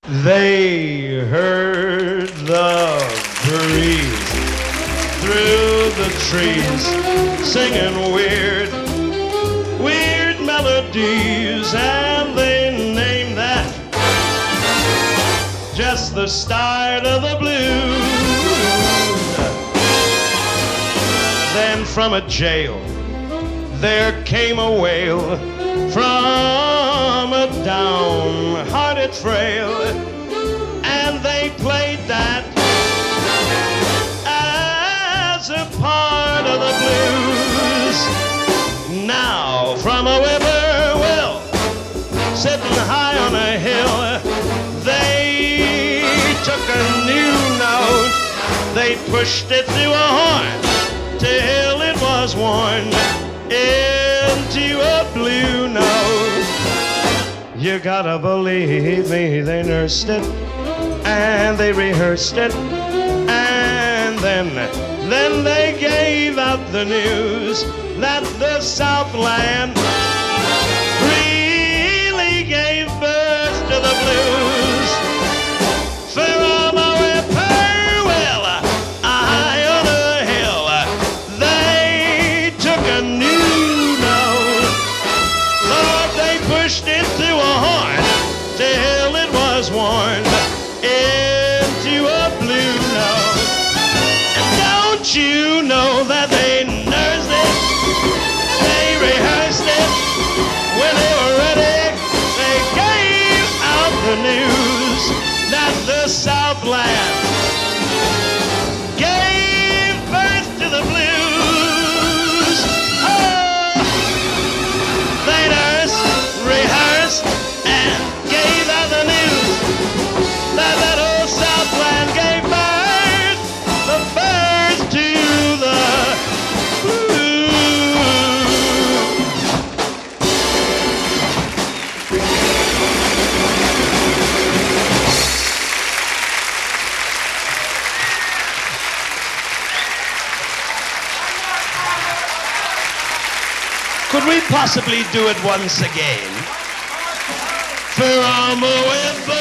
They heard the breeze through the trees, singing weird, weird melodies, and they named that just the start of the blues. Then from a jail there came a wail from a downhearted frail, and they played that as a part of the blues. Now from a whippoorwill sitting high on a hill, they took a new note, they pushed it through a horn till it was worn into a blue note. You gotta believe me, they nursed it and they rehearsed it, and then they gave out the news that the Southland really gave birth to the blues. From a whippoorwill high on a hill, they took a new note. Lord, they pushed it through a horn till it was worn into a blue note. And don't you know that they nursed it, they rehearsed it, when they were ready, they gave out the news that the Southland gave birth to the blues. Oh, they nursed, rehearsed, and gave out the news that that old Southland gave birth, the birth to the blues. Could we possibly do it once again? From a whippoorwill